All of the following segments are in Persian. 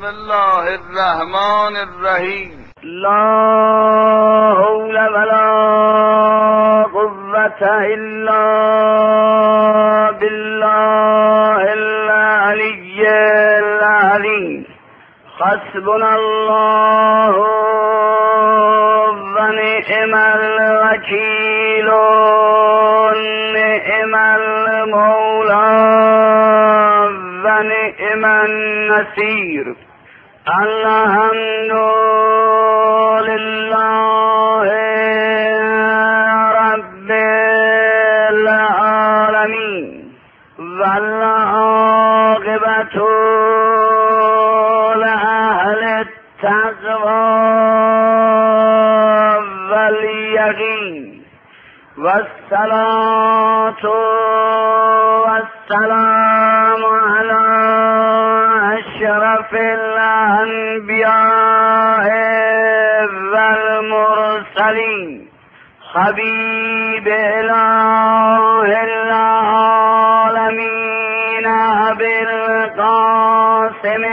بسم الله الرحمن الرحیم. لا حول ولا قوة الا بالله العلی العظیم. حسبنا الله و نعم الوکیل نعم المولا و نعم النصیر. الحمد لله رب العالمین والعاقبة لأهل التقوى والیقین والصلاة والسلام على أشرف الأنبياء والمرسلين حبيب إله العالمين أبي القاسم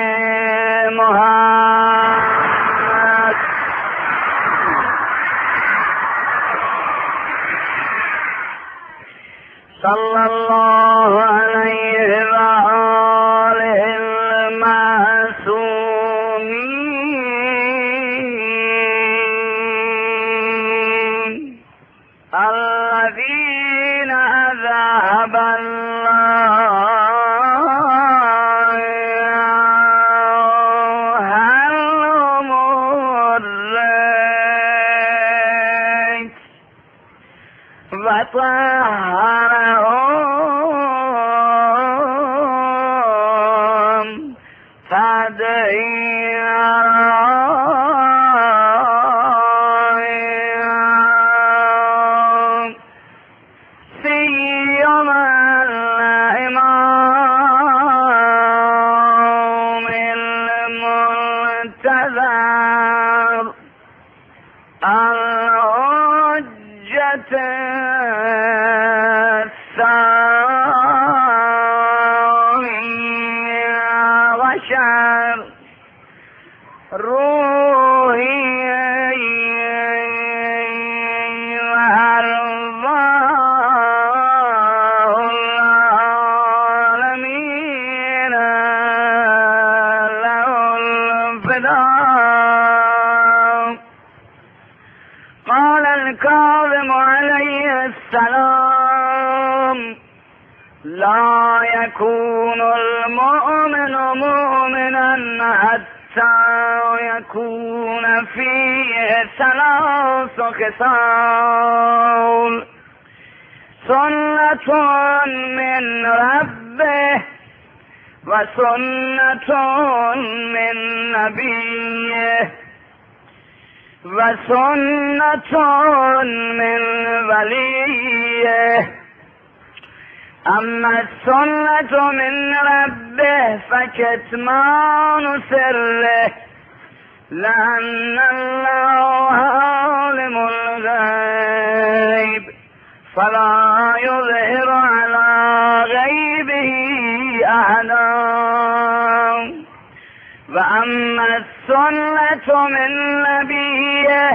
محمد صلى الله عليه وآله المعصومين الذين أذهب الله عنهم الرجس وطهرهم تطهيرا. سيما الإمام المنتظر الحجة الثاني عشر روحي وأرواح العالمين له الفداء. قال الكاظم عليه السلام: لا يكون المؤمن مؤمنا حتى يكون فيه ثلاث خصال: سنة من ربه وسنة من نبيه وسنة من وليه. أما السنة من ربه فكتمان سره، لأن الله عالم الغيب فلا يظهر على غيبه أحدا. وأما السنة من نبيه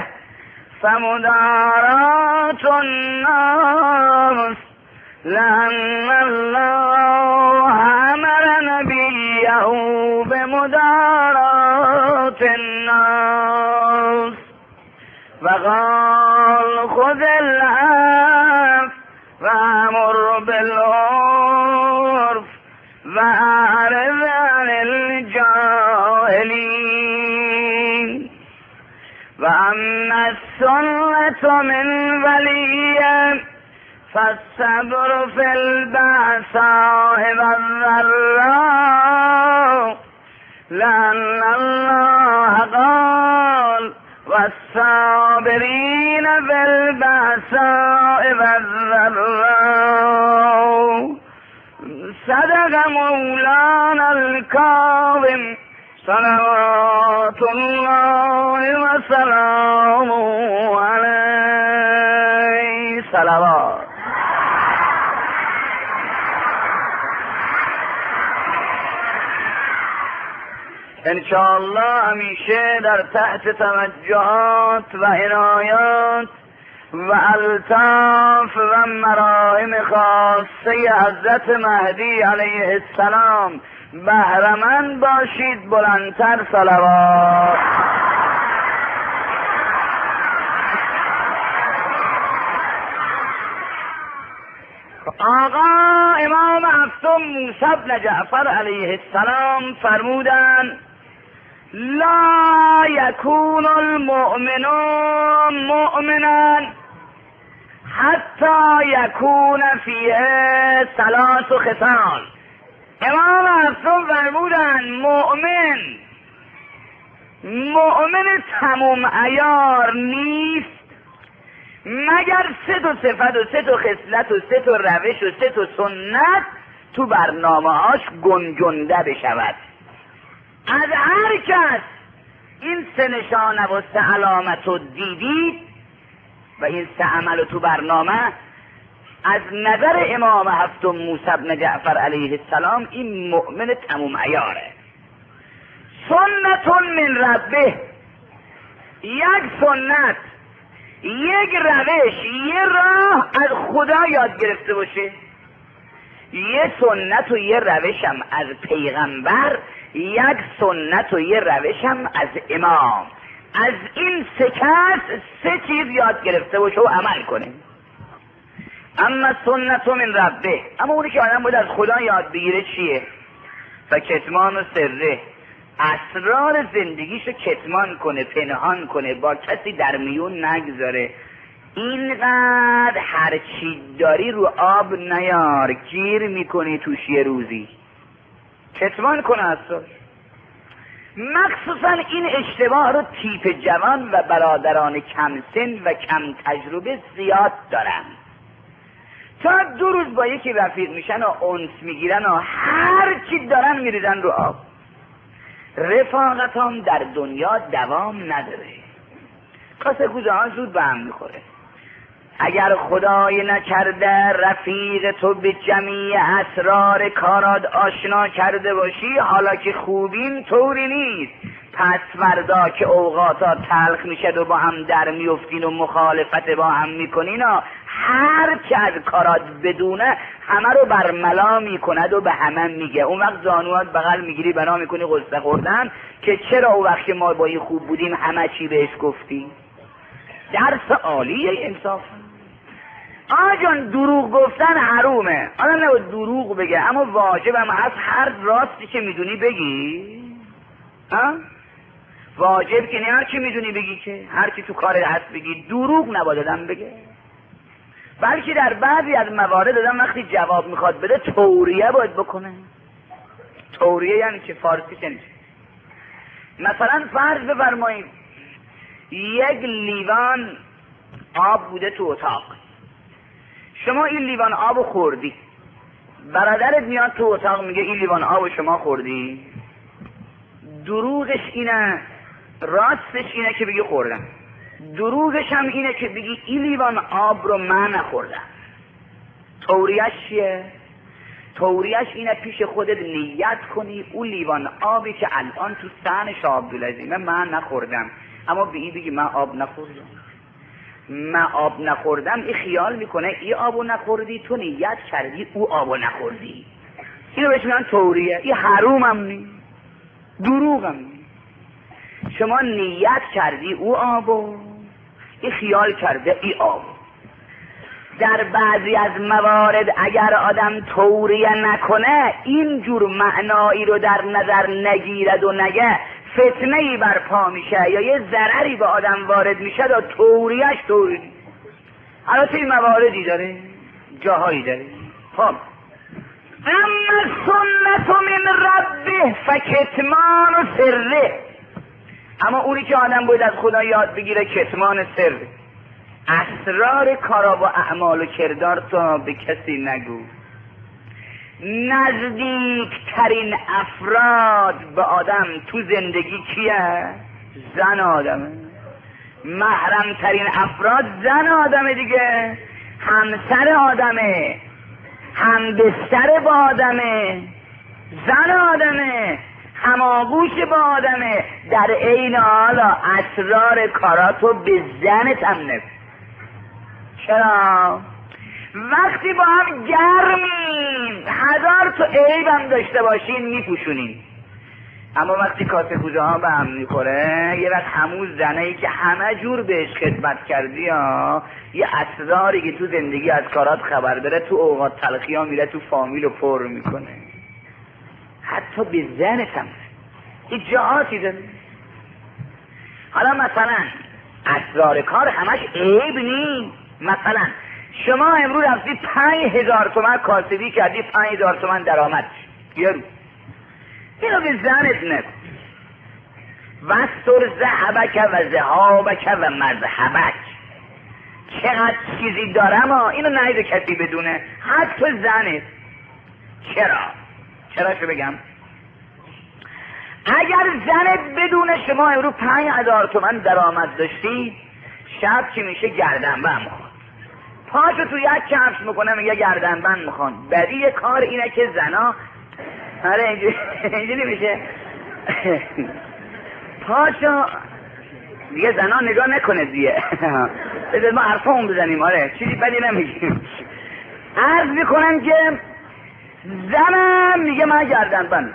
فمداراة الناس، لأن الله أمر نبيه بمداراة الناس وقال: خذ العفو وأمر بالعرف وأعرض عن الجاهلين. وأما السنة من وليه فالصبر في البأساء والضراء، لأن الله قال: والصابرين في البأساء والضراء. صدق مولانا الكاظم صلوات الله وسلامه عليه. صلوات. انشاءالله همیشه در تحت توجهات و عنایات و الطاف و مراهم خاصه حضرت مهدی علیه السلام بهره‌مند باشید. بلندتر صلوات. آقا امام هفتم موسی بن جعفر علیه السلام فرمودند لا یکون المؤمن مؤمنا حتی یکون فیه ثلاث خصال. امام هفتم فرمودند مؤمن تمام عیار نیست مگر سه تا صفت و سه تا خصلت و سه تا روش و سه تا سنت تو برنامه‌هاش گنجنده بشود. از هر کس این سه نشانه و سه علامت رو دیدید و این سه عمل تو برنامه، از نظر امام هفتم موسی بن جعفر علیه السلام این مؤمن تمام عیاره. سنت من ربه، یک سنت، یک روش، یه راه از خدا یاد گرفته باشه، یه سنت و یه روشم از پیغمبر، یک سنت و یه روشم از امام. از این سه کس سه چیز یاد گرفته باشه و عمل کنه. اما سنت من ربه، اما اونی که آدم باید از خدا یاد بگیره چیه؟ فکتمان و سره، اسرار زندگیشو کتمان کنه، پنهان کنه، با کسی در میون نگذاره. اینقدر هر چی داری رو آب نیار، گیر میکنی توش یه روزی. کتمان کنه اسرار. مخصوصا این اشتباه رو تیپ جوان و برادران کم سن و کم تجربه زیاد دارن. تا 2 روز با یکی رفیق میشن و انس میگیرن و هر چی دارن میریزن رو آب. رفاقت هم در دنیا دوام نداره. کاسه کوزه ها زود به هم میخوره. اگر خدای نکرده رفیق تو به جمیع اسرار کارات آشنا کرده باشی، حالا که خوبین طوری نیست. پس فردا که اوقاتا تلخ میشد و با هم در میفتین و مخالفت با هم میکنین و هر که از کارات بدونه همه رو برملا میکند و به همه میگه. اون وقت زانوات بغل میگیری بنا میکنی قصه خوردن که چرا اون وقت که ما با این خوب بودیم همه چی بهش گفتی. درس عالیه انصاف. آجان دروغ گفتن حرومه، آدم نباید دروغ بگه، اما واجبم هست هر راستی که میدونی بگی. واجب که نه هر چی میدونی بگی، که هر چی تو کار هست بگی. دروغ نباید آدم بگه، بلکه در بعضی از موارد آدم وقتی جواب میخواد بده توریه باید بکنه. توریه یعنی چه؟ فارسی چه نیست. مثلا فرض بفرمایید یک لیوان آب بوده تو اتاق، شما این لیوان آب خوردی، برادرت میاد تو اتاق میگه این لیوان آب شما خوردی. دروغش اینه، راستش اینه که بگی خوردم. دروغش هم اینه که بگی این لیوان آب رو من نخوردم. توریش چیه؟ توریش اینه پیش خودت نیت کنی اون لیوان آبی که الان تو صحن شاه عبدالعظیمه من نخوردم، اما به این بگی من آب نخوردم. من آب نخوردم، این خیال میکنه این آبو نخوردی، تو نیت کردی او آبو نخوردی. اینو بهش میگن توریه. این حرومم نی، دروغم نی. شما نیت کردی او آبو، این خیال کرده ای آبو. در بعضی از موارد اگر آدم توریه نکنه، اینجور معنایی رو در نظر نگیرد و نگه، فتنه ای برپا میشه یا یه ضرری به آدم وارد میشه و توریش توری. البته این مواردی داره، جاهایی داره. خب اما سنت من ربه فکتمان و سره، اما اونی که آدم باید از خدا یاد بگیره کتمان سر. اسرار کارا و اعمال و کردار تو به کسی نگو. نزدیکترین افراد به آدم تو زندگی کیه؟ زن آدمه. محرمترین افراد زن آدمه دیگه، همسر آدمه، هم بستر با آدمه، زن آدمه، هماغوش با آدمه، در عین حال اسرار کاراتو به زنت هم نکن. چرا؟ وقتی با هم گرمیم 1000 تا عیب هم داشته باشین میپوشونیم، اما وقتی کاسه کوزه ها به هم میخوره یه وقت همون زنهی که همه جور بهش خدمت کردی ها، یه اسراری که تو زندگی از کارات خبر داره تو اوقات تلخی ها میره تو فامیل رو پر میکنه، حتی به زنت هم یه جهاتی داره. حالا مثلا اسرار کار همش عیب نیست. مثلا شما امروز رفتی 5000 تومن کاسبی کردی، 5000 تومن درآمد یه روز، اینو به زنت نکن. وستر ذهبک و ذهابک و مذهبک، چقدر چیزی دارم اینو نهی به کسی بدونه، حتی زنت. چرا شو بگم؟ اگر زنت بدونه شما امروز 5000 تومن درآمد داشتی، شب که میشه گردنبند میخواد، پاشو تو یک کفش میکنه میگه گردنبند میخوان. بدی کار اینه که زنا اینجوری میشه پاشو دیگه زنا نگاه نکنه دیگه بذار ما حرفمون بزنیم. چیزی بدی نمیگیم. عرض میکنم که زنم میگه من گردنبند،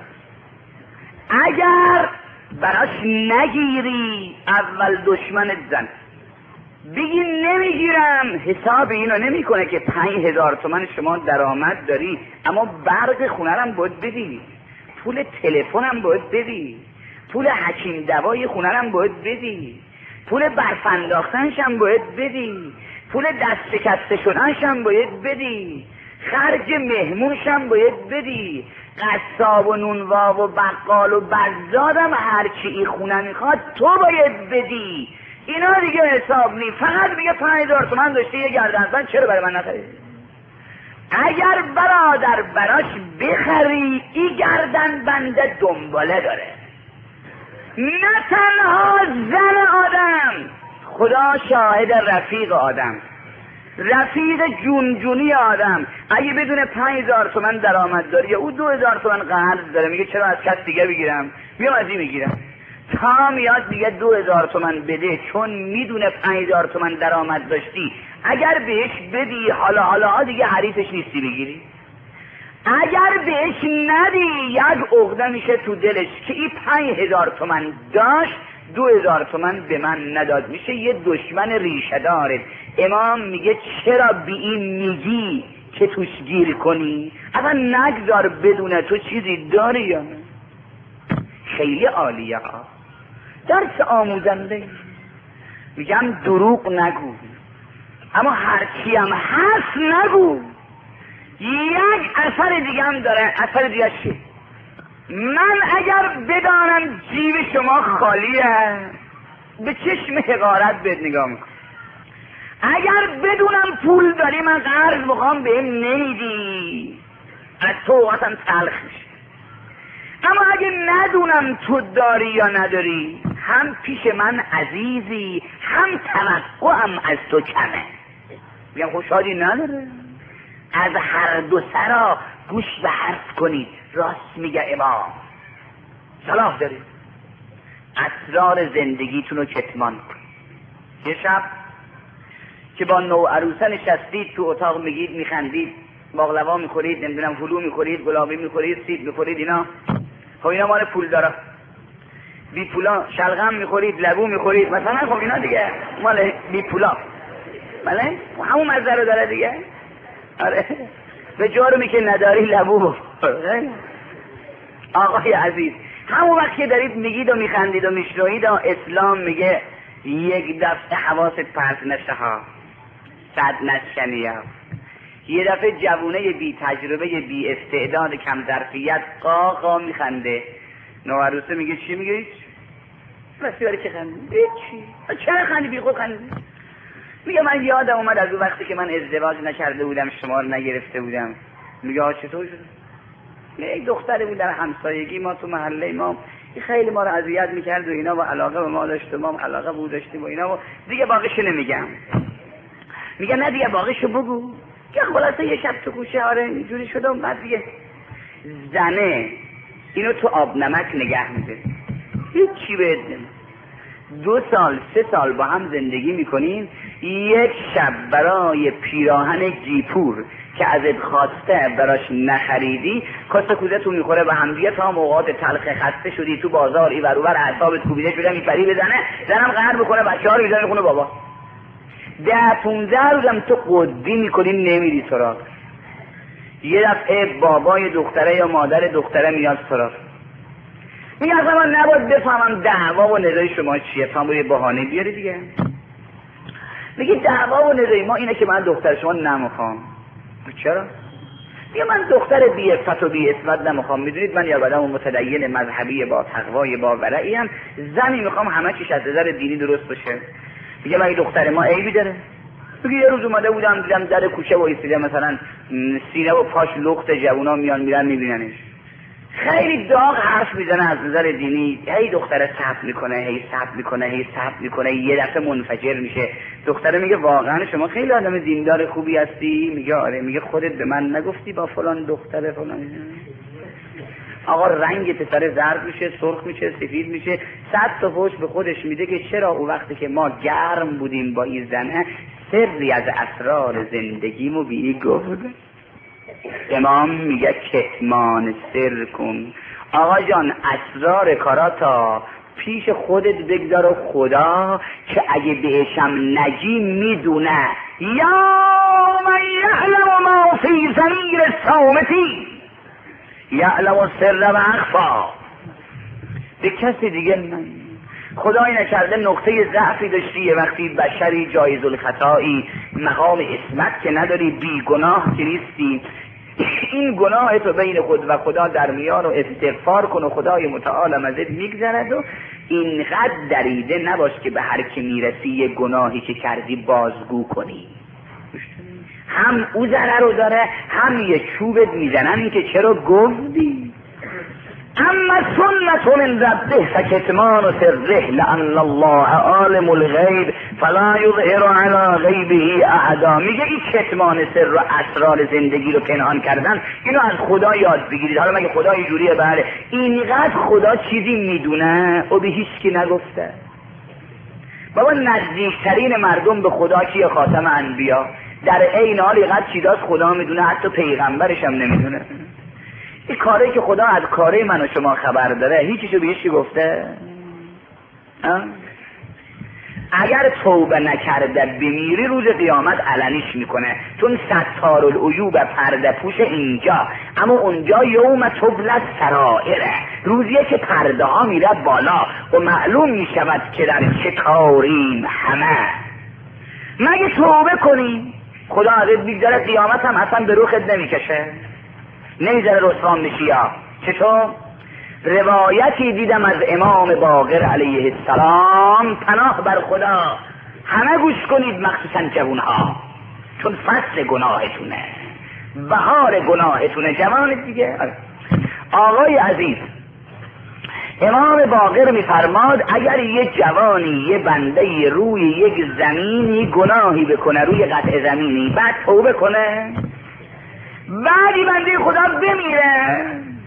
اگر براش نگیری اول دشمنت زن، بگی نمیگیرم، حساب اینو نمیکنه که 5000 تومن شما درآمد داری اما برق خونرم باید بدی، پول تلفنم باید بدی، پول حکیم دوای خونرم باید بدی، پول برف انداختنشم باید بدی، پول دست شکسته شدنشم باید بدی، خرج مهمونشم باید بدی، قصاب و نونوا و بقال و بزادم هرچی این خونه میخواد تو باید بدی. اینا دیگه حساب نی، فقط میگه 5000 تومن داشتی یه گردنبند چرا برای من نخری؟ اگر برادر براش بخری این گردنبند دنباله داره. نه تنها زن آدم، خدا شاهد رفیق آدم، رفیق جونجونی آدم اگه بدون 5000 تومن درآمد داره او 2000 تومن قرض داره، میگه چرا از کس دیگه بگیرم، میام از این میگیرم، تا میاد میگه 2000 تومن بده، چون میدونه 5000 تومن درآمد داشتی اگر بهش بدی حالا دیگه حریفش نیستی بگیری، اگر بهش ندی یک عقده میشه تو دلش که این 5000 تومن داشت 2000 تومن به من نداد، میشه یه دشمن ریشه داره. امام میگه چرا بی این میگی که توش گیر کنی؟ اصلا نگذار بدونه تو چیزی داری یا نه. خیلی عالیه ها، درس آموزنده. میگم دروغ نگو، اما هرچی هم هست نگو. یک اثر دیگه هم داره، اثر دیگه چی؟ من اگر بدانم جیب شما خالیه به چشم حقارت بهت نگاه میکنم، اگر بدونم پول داری من قرض بخوام بهم نمیدی از تو وقتم تلخ میشه، اما اگه ندونم تو داری یا نداری هم پیش من عزیزی هم توقعم از تو کمه، میگم خوشحالی نداره. از هر دو سرا گوش به حرف کنید، راست میگه امام، صلاح دارید. اسرار زندگیتون رو کتمان کنید. یه شب که با نوعروسه نشستید تو اتاق میگید میخندید، باقلوا میخورید، نمیدونم هلو میخورید، گلابی میخورید، سیب میخورید، اینا خب اینا مال پول داره، بی پولا شلغم میخورید، لبو میخورید مثلا، خب اینا دیگه مال بی پولا، بله همون مزه رو داره دیگه. آره به جرمی که نداری لبو بخور. آقای عزیز همون وقت که دارید میگید و میخندید و میشنوید اسلام میگه یک دفعه حواست پرت نشه ها، صد نشکنی ها. یه دفعه جوونه بی تجربه بی استعداد کم ظرفیت قاقا میخنده، نوعروسه میگه چی میگه؟ راستی برای که خندی؟ چی؟ چرا خندی؟ بی خود خندی؟ میگه من یادم اومد از اون وقتی که من ازدواج نکرده بودم شما رو نگرفته بودم. میگه چطور شد؟ یک دختری بود در همسایگی ما تو محله ما خیلی ما رو اذیت میکرد و اینا و علاقه به ما داشت و ما علاقه به او داشتیم و اینا و دیگه باقیشو نمیگم. میگه نه دیگه باقیشو بگو. که خلاصه یه شب تو گوشه اینجوری شده و بعد دیگه زنه اینو تو آب نمک نگه میده، هیچی بهت نمیده. 2 سال 3 سال با هم زندگی میکنین، یک شب برای پیراهن جیپور که ازت خواسته براش نخریدی، کاسه کوزه تو میخوره به هم دیگه تا موقعات تلخ خسته شدی تو بازار ای ور اون ور اعصابت کوبیده شده میپری بزنه، زنم قهر بکنه بچه‌ها رو میذاره خونه بابا. 10-15 روزم تو قدی میکنی نمیری سراغ. یه دفعه بابای دختره یا مادر دختره میاد سراغ، میگه اصلا من نباید بفهمم دعوا و نزاعی شما چیه، تا یه بهانه بیاری دیگه. میگه دعوا و نزاعی ما اینه که من دختر شما نمیخوام. چرا؟ میگه من دختر بی عفت و بی عصمت نمیخوام، میدونید من یه آدم متدین مذهبی با تقوای با ورعی ام، زنی میخوام همه چیش از نظر دینی درست باشه. میگه من دختر ما عیبی داره؟ میگه یه روز اومده بودم دیدم در کوچه وایسیده، مثلا سینه و پاش لخت، جوونا میان میرن میبیننش، خیلی داغ حرف میزنه از نظر دینی، هی دختره صبر میکنه، هی صبر میکنه، هی صبر میکنه، یه دفعه منفجر میشه. دختره میگه واقعا شما خیلی آدم دیندار خوبی هستی؟ میگه آره. میگه خودت به من نگفتی با فلان دختره فلان؟ آقا رنگ پسر زرد میشه، سرخ میشه، سفید میشه، 100 تا فحش به خودش میده که چرا اون وقتی که ما گرم بودیم با این زنه سری از اسرار زندگیمو به این گفت. امام میگه کتمان سر کن. آقا جان اسرار کاراتا پیش خودت بگذار و خدا که اگه بهشم نجی میدونه. یا من یعلم ما فی ضمیر الصامتی یعلم السر و اخفا. به کسی دیگه من خدای نکرده نقطه ضعفی داشتی، یه وقتی بشری جایز الخطایی، مقام عصمت که نداری، بی گناه که نیستی، این گناه تو بین خود و خدا در میان و استغفار کن و خدای متعال ازت میگذرد و اینقدر دریده نباش که به هر که میرسی یه گناهی که کردی بازگو کنی. هم او ضرر رو داره، هم یه چوبت میزنن که چرا گفتی. اما سنت من ربه فکتمان سره لان الله عالم الغیب فلا یظهر علی غیبه احدا. میگه این کتمان سر و اسرار زندگی رو پنهان کردن، اینو از خدا یاد بگیرید. حالا مگه خدا اینجوریه؟ بله. اینقدر خدا چیزی میدونه و به هیچ کی نگفته. بابا نزدیکترین مردم به خدا کیه؟ خاتم انبیا. در عین حال اینقدر چیزاست خدا میدونه، حتی پیغمبرش هم نمیدونه. این کاری که خدا از کاری من و شما خبر داره هیچیشو به هیچی گفته؟ اگر توبه نکرده بمیری روز قیامت علنیش میکنه، چون ستار العیوب پرده پوش اینجا، اما اونجا یوم تبلی السرائر، روزیه که پرده ها میره بالا و معلوم میشود که در چه کاریم همه. مگه توبه کنی خدا ازت بگذاره قیامت هم اصلا به روخت نمیکشه، نمیذاره رسوان بشی. یا چطور؟ روایتی دیدم از امام باقر علیه السلام، پناه بر خدا، همه گوش کنید مخصوصا جوانها، چون فصل گناهتونه، بهار گناهتونه جوان دیگه. آقای عزیز امام باقر میفرماد اگر یه جوانی یه بنده روی یک زمینی گناهی بکنه، روی قطع زمینی، بعد توبه کنه، بعدی بنده خدا بمیره،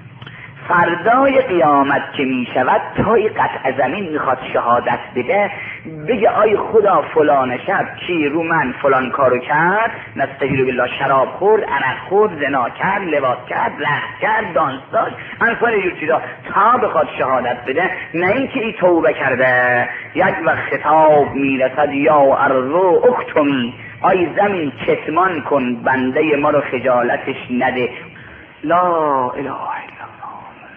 فردای قیامت که می شود تا این قطع زمین میخواد شهادت بده، بگه آی خدا فلان شب کی رو من فلان کارو کرد، نستجیر بالله، شراب خورد، عرق خورد، زنا کرد، لواط کرد، لغو کرد، دانس داشت، انفال یه چیزا، تا بخواد شهادت بده. نه اینکه ای توبه کرده. یک وقت خطاب میرسد یا ارضو اکتمی، آی زمین کتمان کن بنده ما رو خجالتش نده. لا اله الا الله.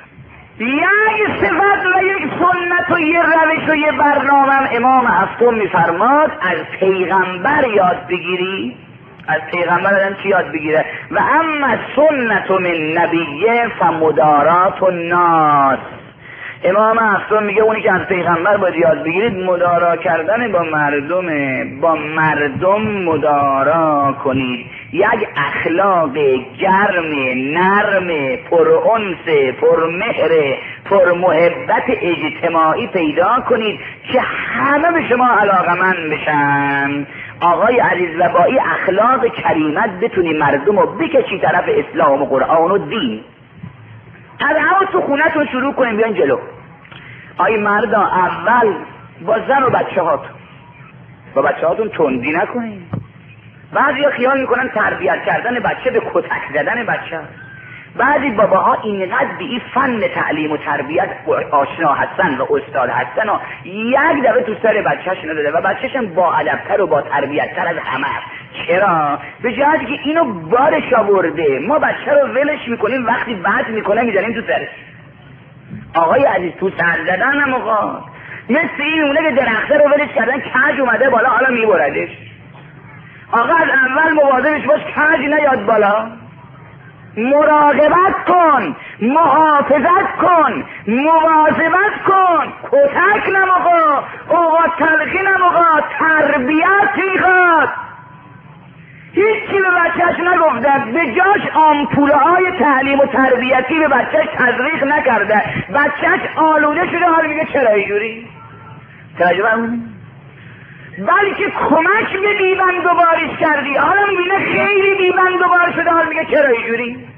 یک صفت و یک سنت و یه روش و یه برنامه امام هفتم میفرماد از پیغمبر یاد بگیری. از پیغمبر آدم چی یاد بگیره؟ و اما سنت من نبیه فمدارات الناس. امام هفتم میگه اونی که از پیغمبر باید یاد بگیرید مدارا کردن با مردمه، با مردم مدارا کنید، یک اخلاق گرم، نرم، پرانس، پرمهر، پرمحبت اجتماعی پیدا کنید که همه به شما علاقمند بشن. آقای عزیز و با این اخلاق کریمت بتونی مردم رو بکشی طرف اسلام و قرآن و دین. از همون تو خونتون شروع کنیم بیان جلو. آی مردا اول با زن و بچه هاتون، با بچه هاتون تندی نکنیم. بعضی خیال میکنن تربیت کردن بچه به کتک زدن بچه. بعضی باباها اینقدر به این فن تعلیم و تربیت آشنا هستن و استاد هستن و یک دفعه تو سر بچه‌شون داده و بچه‌شون با ادب‌تر و با تربیت‌تر از همه. چرا؟ به جهتی که اینو بارش آورده. ما بچه رو ولش میکنیم، وقتی بد میکنه میذاریم تو سرش. آقای عزیز تو سر زدن هم آقا مثل این اونه که درخته رو ولش کردن کج اومده بالا حالا میبردش. آقا از اول مواظبش باش کج نیاد بالا. مراقبت کن، محافظت کن، مواظبت کن. کتک نم آقا تلقی نم آقا، تربیت میخواد. هیچی به بچهش نگفته، به جاش آمپوله های تعلیم و تربیتی به بچهش تزریق نکرده. بچهش آلوده شده، حال میگه چرا اینجوری؟ توجه همونی؟ بلکه کمک به بیبند و بارش کردی، حالا میبینه خیلی بیبند و بار شده، حال میگه چرا اینجوری؟